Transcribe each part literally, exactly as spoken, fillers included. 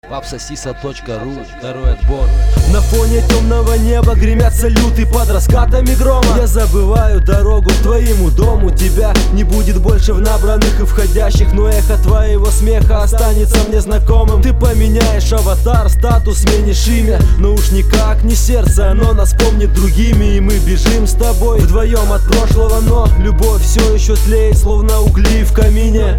Папсосиса точка ру, второй отбор. На фоне темного неба гремят салюты под раскатами грома. Я забываю дорогу к твоему дому. Тебя не будет больше в набранных и входящих, но эхо твоего смеха останется мне знакомым. Ты поменяешь аватар, статус, сменишь имя, но уж никак не сердце, оно нас помнит другими. И мы бежим с тобой вдвоем от прошлого, но любовь все еще тлеет, словно угли в камине.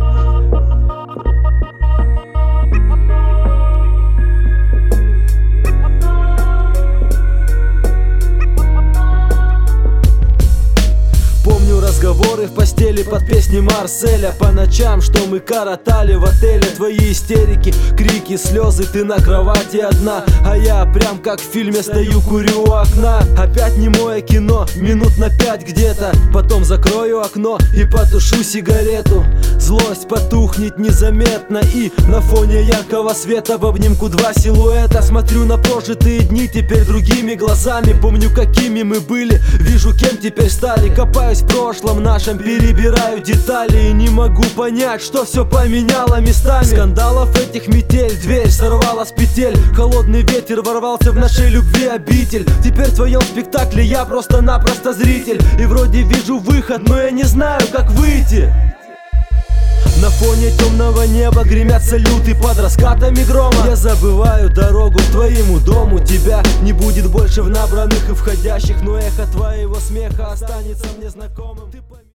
Разговоры в постели под песни Марселя. По ночам, что мы коротали в отеле. Твои истерики, крики, слезы. Ты на кровати одна, а я прям как в фильме стою, курю у окна. Опять немое кино, минут на пять где-то. Потом закрою окно и потушу сигарету. Злость потухнет незаметно, и на фоне яркого света в обнимку два силуэта. Смотрю на прожитые дни теперь другими глазами. Помню, какими мы были, вижу, кем теперь стали. Копаюсь в прошлом нашем, перебираю детали и не могу понять, что все поменяло местами. Скандалов этих метель, дверь сорвала с петель. Холодный ветер ворвался в нашей любви обитель. Теперь в твоем спектакле я просто-напросто зритель. И вроде вижу выход, но я не знаю, как выйти. На фоне темного неба гремят салюты под раскатами грома. Я забываю дорогу к твоему дому. Тебя не будет больше в набранных и входящих, но эхо твоего смеха останется мне знакомым.